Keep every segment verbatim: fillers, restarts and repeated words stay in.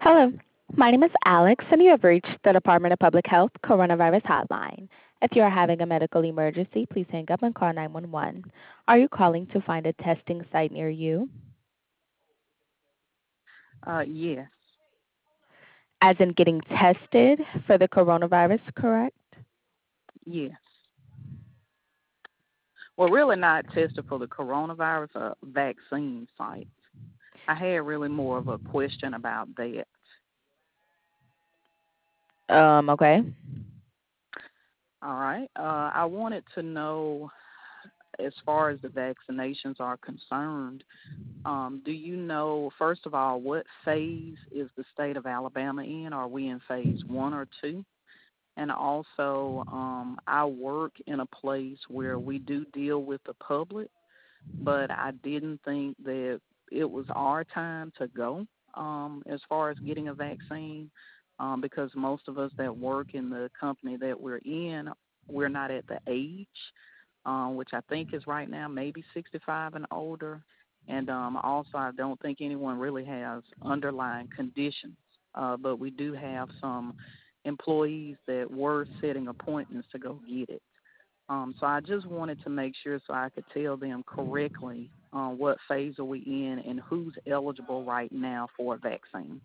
Hello, my name is Alex, and you have reached the Department of Public Health Coronavirus Hotline. If you are having a medical emergency, please hang up and call nine one one. Are you calling to find a testing site near you? Uh, yes, As in getting tested for the coronavirus, correct? yes. Well, really not tested for the coronavirus uh, vaccine site. I had really more of a question about that. Um, okay. All right. Uh, I wanted to know, as far as the vaccinations are concerned, um, do you know, first of all, what phase is the state of Alabama in? Are we in phase one or two? And also, um, I work in a place where we do deal with the public, but I didn't think that it was our time to go um, as far as getting a vaccine um, because most of us that work in the company that we're in, we're not at the age, um, which I think is right now maybe sixty-five and older. And um, also, I don't think anyone really has underlying conditions, uh, but we do have some employees that were setting appointments to go get it. Um, so I just wanted to make sure so I could tell them correctly uh, what phase are we in and who's eligible right now for a vaccine.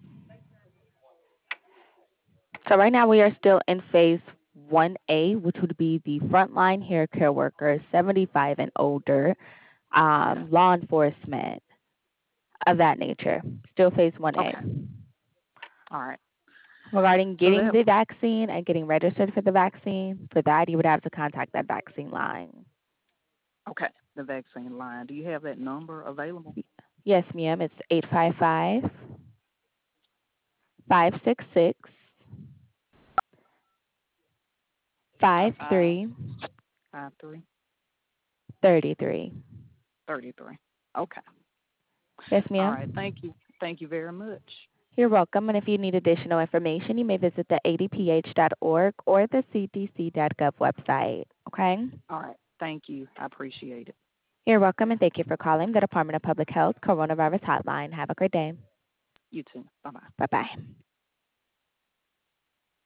So right now we are still in phase one A, which would be the frontline hair care workers, seventy-five and older, Okay. um, law enforcement, of that nature. Still phase one A. Okay. All right. Regarding So getting that the vaccine and getting registered for the vaccine, for that you would have to contact that vaccine line. okay. The vaccine line. Do you have that number available? Yes, ma'am. It's eight five five, five six six, Eight five five five three five three three three. thirty three. Okay. Yes, All right. ma'am. Thank you. Thank you very much. You're welcome. And if you need additional information, you may visit the a d p h dot org or the c d c dot gov website. Okay? All right. Thank you. I appreciate it. You're welcome, and thank you for calling the Department of Public Health Coronavirus Hotline. Have a great day. You too. Bye bye. Bye bye.